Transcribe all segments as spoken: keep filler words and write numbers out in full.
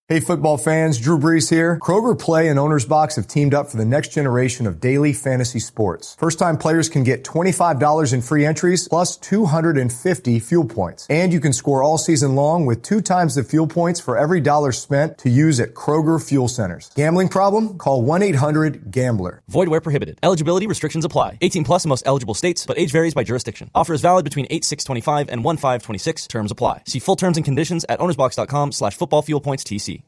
Hey football fans, Drew Brees here. Kroger Play and Owner's Box have teamed up for the next generation of daily fantasy sports. First-time players can get twenty-five dollars in free entries plus two hundred fifty fuel points. And you can score all season long with two times the fuel points for every dollar spent to use at Kroger Fuel Centers. Gambling problem? Call one eight hundred gambler. Void where prohibited. Eligibility restrictions apply. eighteen plus in most eligible states, but age varies by jurisdiction. Offer is valid between eight six twenty-five and one five twenty-six. Terms apply. See full terms and conditions at ownersbox.com slash football fuel points TC.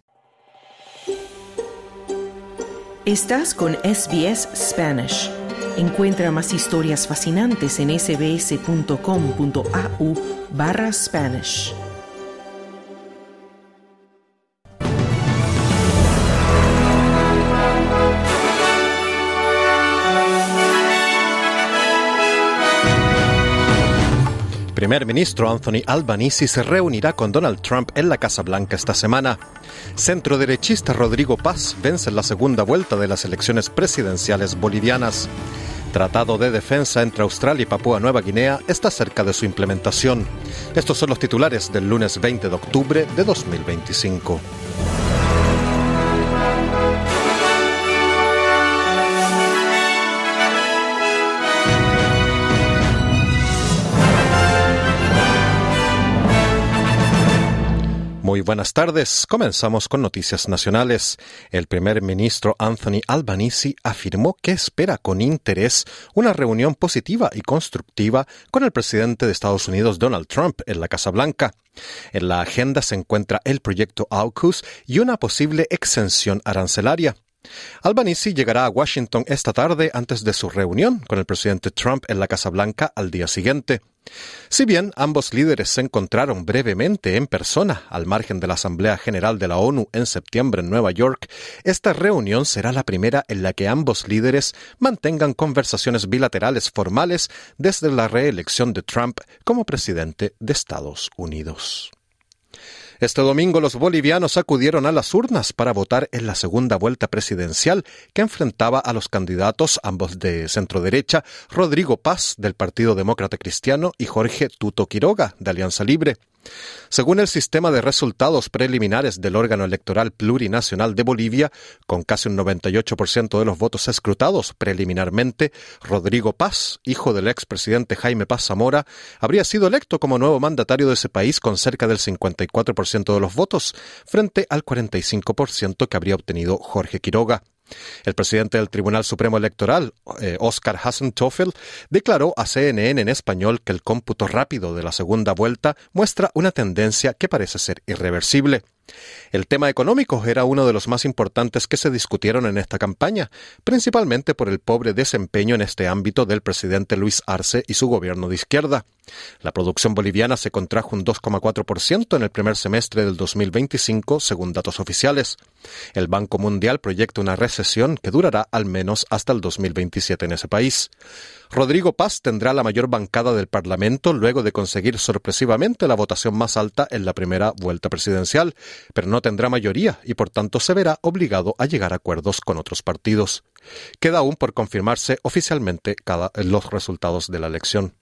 Estás con S B S Spanish. Encuentra más historias fascinantes en sbs.com.au barra Spanish. Primer ministro Anthony Albanese se reunirá con Donald Trump en la Casa Blanca esta semana. Centroderechista Rodrigo Paz vence en la segunda vuelta de las elecciones presidenciales bolivianas. Tratado de defensa entre Australia y Papúa Nueva Guinea está cerca de su implementación. Estos son los titulares del lunes veinte de octubre de dos mil veinticinco. Muy buenas tardes. Comenzamos con noticias nacionales. El primer ministro Anthony Albanese afirmó que espera con interés una reunión positiva y constructiva con el presidente de Estados Unidos Donald Trump en la Casa Blanca. En la agenda se encuentra el proyecto AUKUS y una posible exención arancelaria. Albanese llegará a Washington esta tarde antes de su reunión con el presidente Trump en la Casa Blanca al día siguiente. Si bien ambos líderes se encontraron brevemente en persona al margen de la Asamblea General de la ONU en septiembre en Nueva York, esta reunión será la primera en la que ambos líderes mantengan conversaciones bilaterales formales desde la reelección de Trump como presidente de Estados Unidos. Este domingo los bolivianos acudieron a las urnas para votar en la segunda vuelta presidencial que enfrentaba a los candidatos, ambos de centroderecha, Rodrigo Paz, del Partido Demócrata Cristiano, y Jorge Tuto Quiroga, de Alianza Libre. Según el sistema de resultados preliminares del órgano electoral plurinacional de Bolivia, con casi un noventa y ocho por ciento de los votos escrutados preliminarmente, Rodrigo Paz, hijo del expresidente Jaime Paz Zamora, habría sido electo como nuevo mandatario de ese país con cerca del cincuenta y cuatro por ciento de los votos, frente al cuarenta y cinco por ciento que habría obtenido Jorge Quiroga. El presidente del Tribunal Supremo Electoral, eh, Oscar Hasentoffel, declaró a C N N en español que el cómputo rápido de la segunda vuelta muestra una tendencia que parece ser irreversible. El tema económico era uno de los más importantes que se discutieron en esta campaña, principalmente por el pobre desempeño en este ámbito del presidente Luis Arce y su gobierno de izquierda. La producción boliviana se contrajo un dos coma cuatro por ciento en el primer semestre del dos mil veinticinco, según datos oficiales. El Banco Mundial proyecta una recesión que durará al menos hasta el dos mil veintisiete en ese país. Rodrigo Paz tendrá la mayor bancada del Parlamento luego de conseguir sorpresivamente la votación más alta en la primera vuelta presidencial, pero no tendrá mayoría y por tanto se verá obligado a llegar a acuerdos con otros partidos. Queda aún por confirmarse oficialmente cada, los resultados de la elección.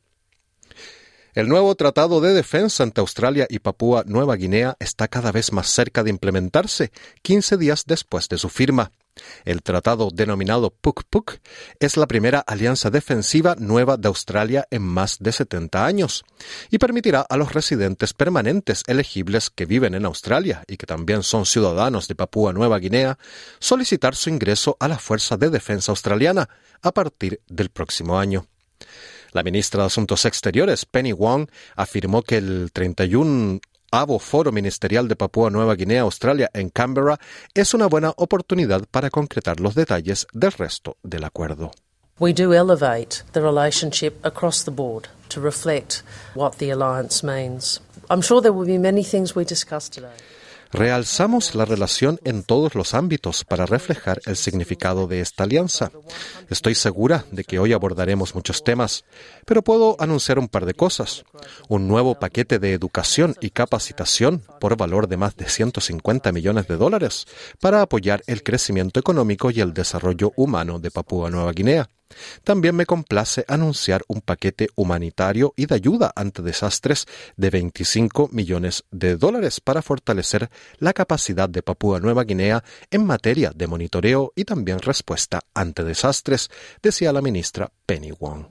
El nuevo tratado de defensa entre Australia y Papúa Nueva Guinea está cada vez más cerca de implementarse, quince días después de su firma. El tratado denominado P U C P U C es la primera alianza defensiva nueva de Australia en más de setenta años y permitirá a los residentes permanentes elegibles que viven en Australia y que también son ciudadanos de Papúa Nueva Guinea solicitar su ingreso a la Fuerza de Defensa Australiana a partir del próximo año. La ministra de Asuntos Exteriores, Penny Wong, afirmó que el treinta y uno Foro Ministerial de Papúa Nueva Guinea, Australia, en Canberra, es una buena oportunidad para concretar los detalles del resto del acuerdo. We do elevate the relationship across the board to reflect what the alliance means. I'm sure there will be many things we discuss today. Realzamos la relación en todos los ámbitos para reflejar el significado de esta alianza. Estoy segura de que hoy abordaremos muchos temas, pero puedo anunciar un par de cosas. Un nuevo paquete de educación y capacitación por valor de más de ciento cincuenta millones de dólares para apoyar el crecimiento económico y el desarrollo humano de Papúa Nueva Guinea. También me complace anunciar un paquete humanitario y de ayuda ante desastres de veinticinco millones de dólares para fortalecer la capacidad de Papúa Nueva Guinea en materia de monitoreo y también respuesta ante desastres, decía la ministra Penny Wong.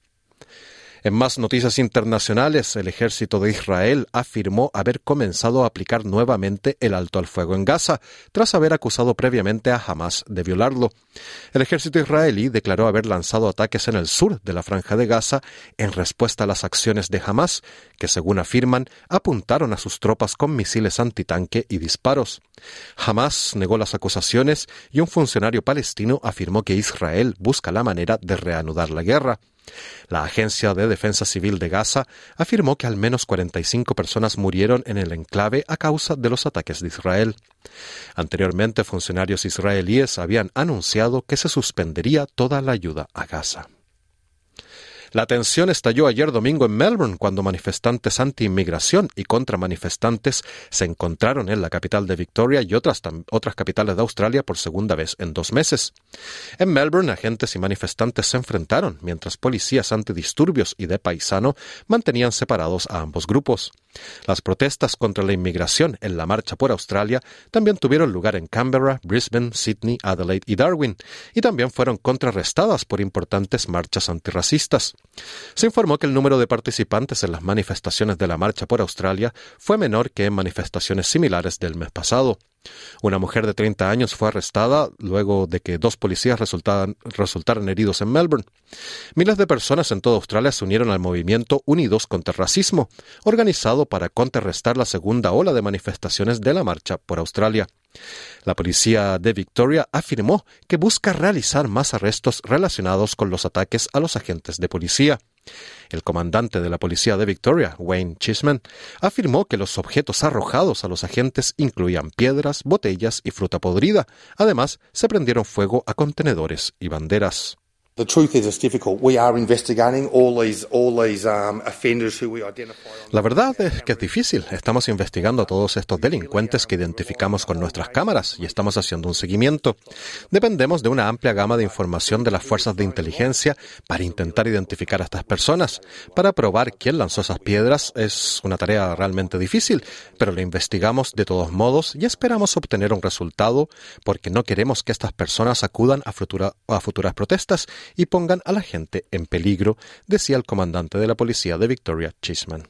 En más noticias internacionales, el ejército de Israel afirmó haber comenzado a aplicar nuevamente el alto al fuego en Gaza, tras haber acusado previamente a Hamás de violarlo. El ejército israelí declaró haber lanzado ataques en el sur de la Franja de Gaza en respuesta a las acciones de Hamás, que según afirman, apuntaron a sus tropas con misiles antitanque y disparos. Hamás negó las acusaciones y un funcionario palestino afirmó que Israel busca la manera de reanudar la guerra. La Agencia de Defensa Civil de Gaza afirmó que al menos cuarenta y cinco personas murieron en el enclave a causa de los ataques de Israel. Anteriormente, funcionarios israelíes habían anunciado que se suspendería toda la ayuda a Gaza. La tensión estalló ayer domingo en Melbourne cuando manifestantes anti-inmigración y contramanifestantes se encontraron en la capital de Victoria y otras, otras capitales de Australia por segunda vez en dos meses. En Melbourne, agentes y manifestantes se enfrentaron, mientras policías antidisturbios y de paisano mantenían separados a ambos grupos. Las protestas contra la inmigración en la Marcha por Australia también tuvieron lugar en Canberra, Brisbane, Sydney, Adelaide y Darwin, y también fueron contrarrestadas por importantes marchas antirracistas. Se informó que el número de participantes en las manifestaciones de la Marcha por Australia fue menor que en manifestaciones similares del mes pasado. Una mujer de treinta años fue arrestada luego de que dos policías resultaran, resultaran heridos en Melbourne. Miles de personas en toda Australia se unieron al movimiento Unidos contra el Racismo, organizado para contrarrestar la segunda ola de manifestaciones de la Marcha por Australia. La policía de Victoria afirmó que busca realizar más arrestos relacionados con los ataques a los agentes de policía. El comandante de la policía de Victoria, Wayne Chisman, afirmó que los objetos arrojados a los agentes incluían piedras, botellas y fruta podrida. Además, se prendieron fuego a contenedores y banderas. The truth is, it's difficult. We are investigating all these, all these um, offenders who we identify. La verdad es que es difícil. Estamos investigando a todos estos delincuentes que identificamos con nuestras cámaras y estamos haciendo un seguimiento. Dependemos de una amplia gama de información de las fuerzas de inteligencia para intentar identificar a estas personas. Para probar quién lanzó esas piedras es una tarea realmente difícil, pero lo investigamos de todos modos y esperamos obtener un resultado porque no queremos que estas personas acudan a, futura, a futuras protestas y pongan a la gente en peligro, decía el comandante de la policía de Victoria, Chisman.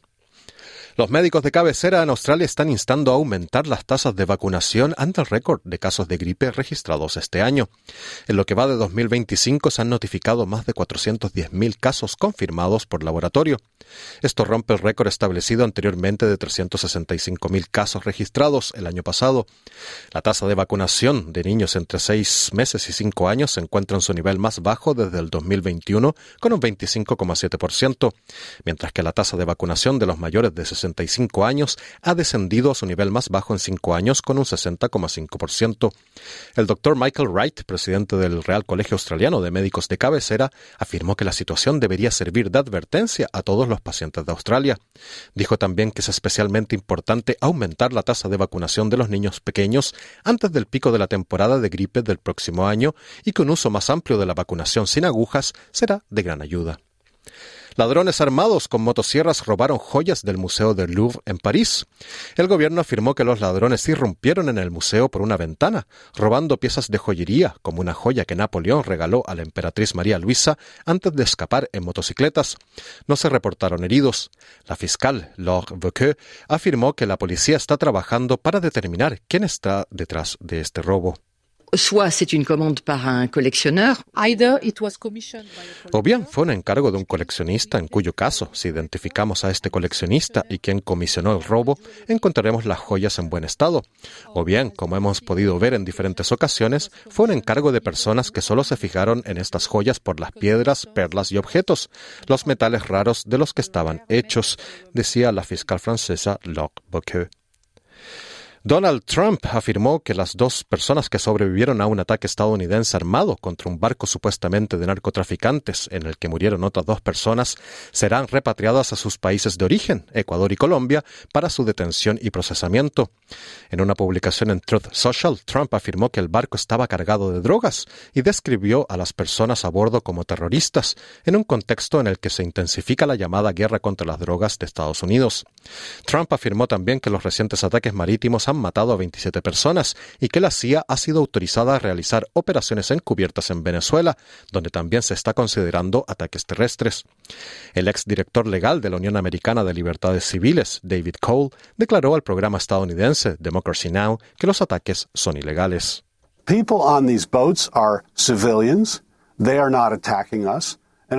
Los médicos de cabecera en Australia están instando a aumentar las tasas de vacunación ante el récord de casos de gripe registrados este año. En lo que va de dos mil veinticinco se han notificado más de cuatrocientos diez mil casos confirmados por laboratorio. Esto rompe el récord establecido anteriormente de trescientos sesenta y cinco mil casos registrados el año pasado. La tasa de vacunación de niños entre seis meses y cinco años se encuentra en su nivel más bajo desde el dos mil veintiuno, con un veinticinco coma siete por ciento, mientras que la tasa de vacunación de los mayores de sesenta y cinco años ha descendido a su nivel más bajo en cinco años, con un sesenta coma cinco por ciento. El doctor Michael Wright, presidente del Real Colegio Australiano de Médicos de Cabecera, afirmó que la situación debería servir de advertencia a todos los pacientes de Australia. Dijo también que es especialmente importante aumentar la tasa de vacunación de los niños pequeños antes del pico de la temporada de gripe del próximo año y que un uso más amplio de la vacunación sin agujas será de gran ayuda. Ladrones armados con motosierras robaron joyas del Museo del Louvre en París. El gobierno afirmó que los ladrones irrumpieron en el museo por una ventana, robando piezas de joyería, como una joya que Napoleón regaló a la emperatriz María Luisa antes de escapar en motocicletas. No se reportaron heridos. La fiscal, Laure Vauquer, afirmó que la policía está trabajando para determinar quién está detrás de este robo. Soit c'est une commande par un collectionneur. O bien fue un encargo de un coleccionista, en cuyo caso, si identificamos a este coleccionista y quien comisionó el robo, encontraremos las joyas en buen estado. O bien, como hemos podido ver en diferentes ocasiones, fue un encargo de personas que solo se fijaron en estas joyas por las piedras, perlas y objetos, los metales raros de los que estaban hechos, decía la fiscal francesa Laure Vauquer. Donald Trump afirmó que las dos personas que sobrevivieron a un ataque estadounidense armado contra un barco supuestamente de narcotraficantes en el que murieron otras dos personas serán repatriadas a sus países de origen, Ecuador y Colombia, para su detención y procesamiento. En una publicación en Truth Social, Trump afirmó que el barco estaba cargado de drogas y describió a las personas a bordo como terroristas, en un contexto en el que se intensifica la llamada guerra contra las drogas de Estados Unidos. Trump afirmó también que los recientes ataques marítimos han matado a veintisiete personas y que la C I A ha sido autorizada a realizar operaciones encubiertas en Venezuela, donde también se está considerando ataques terrestres. El exdirector legal de la Unión Americana de Libertades Civiles, David Cole, declaró al programa estadounidense Democracy Now! Que los ataques son ilegales. People on these boats are civilians. They are not attacking us.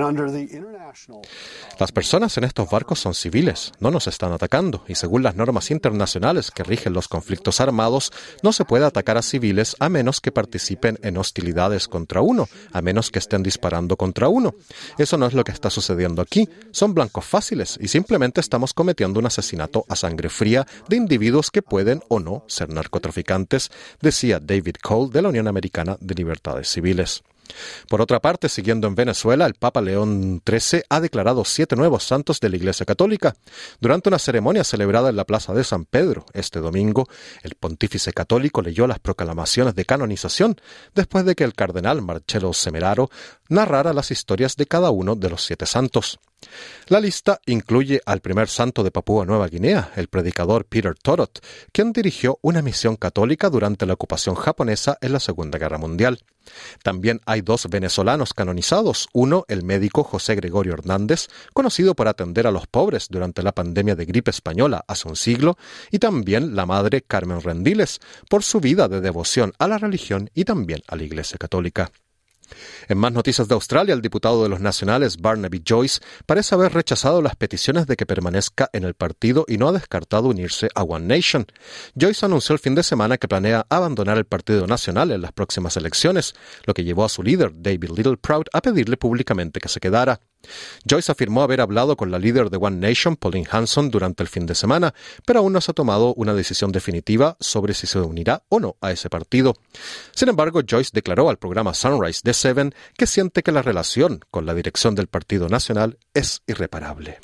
Las personas en estos barcos son civiles, no nos están atacando, y según las normas internacionales que rigen los conflictos armados, no se puede atacar a civiles a menos que participen en hostilidades contra uno, a menos que estén disparando contra uno. Eso no es lo que está sucediendo aquí, son blancos fáciles y simplemente estamos cometiendo un asesinato a sangre fría de individuos que pueden o no ser narcotraficantes, decía David Cole de la Unión Americana de Libertades Civiles. Por otra parte, siguiendo en Venezuela, el Papa León trece ha declarado siete nuevos santos de la Iglesia Católica. Durante una ceremonia celebrada en la Plaza de San Pedro este domingo, el pontífice católico leyó las proclamaciones de canonización después de que el cardenal Marcello Semeraro narrara las historias de cada uno de los siete santos. La lista incluye al primer santo de Papúa Nueva Guinea, el predicador Peter Torot, quien dirigió una misión católica durante la ocupación japonesa en la Segunda Guerra Mundial. También hay dos venezolanos canonizados, uno el médico José Gregorio Hernández, conocido por atender a los pobres durante la pandemia de gripe española hace un siglo, y también la madre Carmen Rendiles, por su vida de devoción a la religión y también a la Iglesia Católica. En más noticias de Australia, el diputado de los nacionales Barnaby Joyce parece haber rechazado las peticiones de que permanezca en el partido y no ha descartado unirse a One Nation. Joyce anunció el fin de semana que planea abandonar el Partido Nacional en las próximas elecciones, lo que llevó a su líder, David Littleproud, a pedirle públicamente que se quedara. Joyce afirmó haber hablado con la líder de One Nation, Pauline Hanson, durante el fin de semana, pero aún no se ha tomado una decisión definitiva sobre si se unirá o no a ese partido. Sin embargo, Joyce declaró al programa Sunrise de Seven que siente que la relación con la dirección del Partido Nacional es irreparable.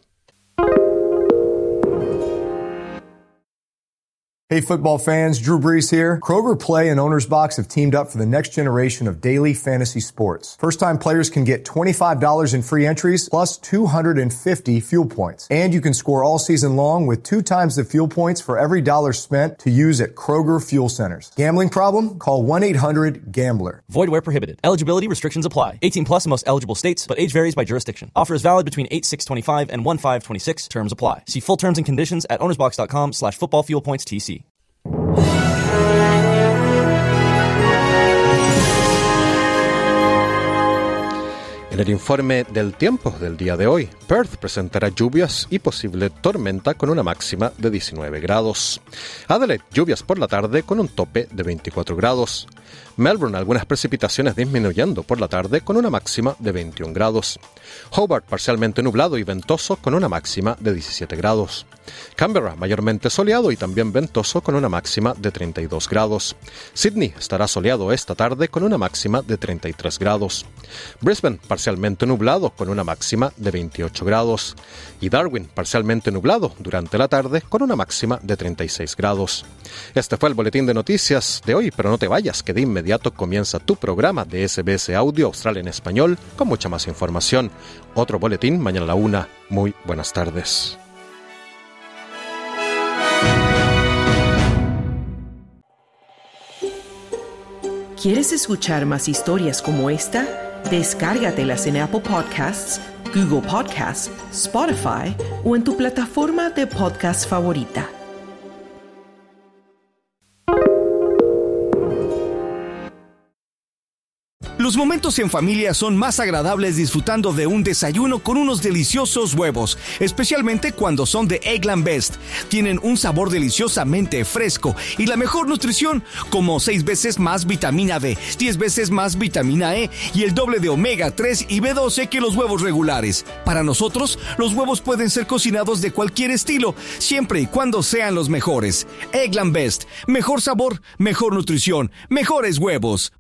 Hey football fans, Drew Brees here. Kroger Play and Owner's Box have teamed up for the next generation of daily fantasy sports. First-time players can get twenty-five dollars in free entries plus two hundred fifty fuel points. And you can score all season long with two times the fuel points for every dollar spent to use at Kroger Fuel Centers. Gambling problem? Call one eight hundred gambler. Void where prohibited. Eligibility restrictions apply. eighteen plus in most eligible states, but age varies by jurisdiction. Offer is valid between eight six twenty-five and one five twenty-six. Terms apply. See full terms and conditions at ownersbox.com slash football fuel points TC. En el informe del tiempo del día de hoy, Perth presentará lluvias y posible tormenta con una máxima de diecinueve grados. Adelaide, lluvias por la tarde con un tope de veinticuatro grados. Melbourne, algunas precipitaciones disminuyendo por la tarde con una máxima de veintiún grados. Hobart, parcialmente nublado y ventoso con una máxima de diecisiete grados. Canberra, mayormente soleado y también ventoso con una máxima de treinta y dos grados. Sydney estará soleado esta tarde con una máxima de treinta y tres grados. Brisbane, parcialmente nublado con una máxima de veintiocho grados. Y Darwin, parcialmente nublado durante la tarde con una máxima de treinta y seis grados. Este fue el boletín de noticias de hoy, pero no te vayas, que de inmediato comienza tu programa de S B S Audio Australia en Español con mucha más información. Otro boletín mañana a la una. Muy buenas tardes. ¿Quieres escuchar más historias como esta? Descárgatelas en Apple Podcasts, Google Podcasts, Spotify o en tu plataforma de podcast favorita. Los momentos en familia son más agradables disfrutando de un desayuno con unos deliciosos huevos, especialmente cuando son de Eggland Best. Tienen un sabor deliciosamente fresco y la mejor nutrición, como seis veces más vitamina D, diez veces más vitamina E y el doble de omega tres y B doce que los huevos regulares. Para nosotros, los huevos pueden ser cocinados de cualquier estilo, siempre y cuando sean los mejores. Eggland Best. Mejor sabor, mejor nutrición, mejores huevos.